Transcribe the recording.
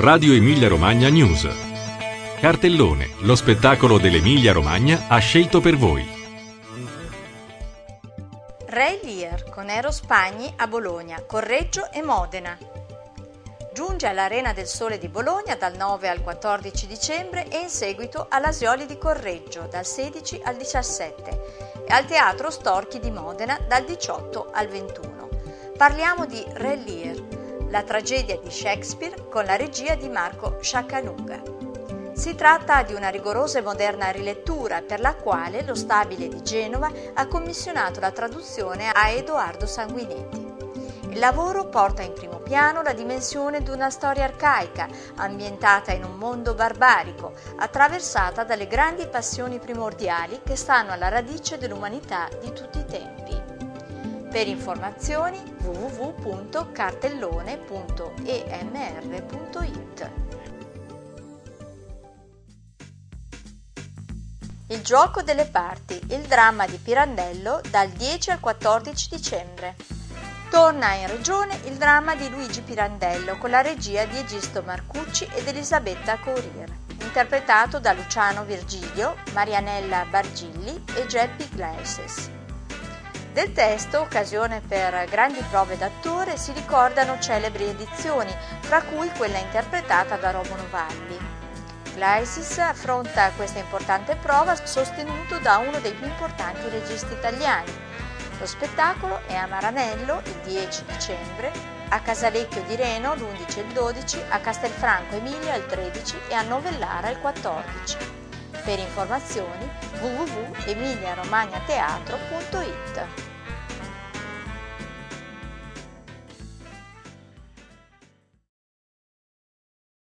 Radio Emilia Romagna News. Cartellone, lo spettacolo dell'Emilia Romagna ha scelto per voi. Ray Lear con Eros Pagni a Bologna, Correggio e Modena. Giunge all'Arena del Sole di Bologna dal 9 al 14 dicembre e in seguito all'Asioli di Correggio dal 16 al 17 e al Teatro Storchi di Modena dal 18 al 21. Parliamo di Ray Lear, la tragedia di Shakespeare con la regia di Marco Sciaccanuga. Si tratta di una rigorosa e moderna rilettura per la quale lo Stabile di Genova ha commissionato la traduzione a Edoardo Sanguinetti. Il lavoro porta in primo piano la dimensione di una storia arcaica, ambientata in un mondo barbarico, attraversata dalle grandi passioni primordiali che stanno alla radice dell'umanità di tutti i tempi. Per informazioni www.cartellone.emr.it. Il gioco delle parti, il dramma di Pirandello dal 10 al 14 dicembre. Torna in regione il dramma di Luigi Pirandello con la regia di Egisto Marcucci ed Elisabetta Courir, interpretato da Luciano Virgilio, Marianella Bargilli e Geppi Gleises. Del testo, occasione per grandi prove d'attore, si ricordano celebri edizioni, tra cui quella interpretata da Romolo Valli. Gleises affronta questa importante prova sostenuto da uno dei più importanti registi italiani. Lo spettacolo è a Maranello il 10 dicembre, a Casalecchio di Reno l'11 e il 12, a Castelfranco Emilia il 13 e a Novellara il 14. Per informazioni www.emiliaromagnateatro.it.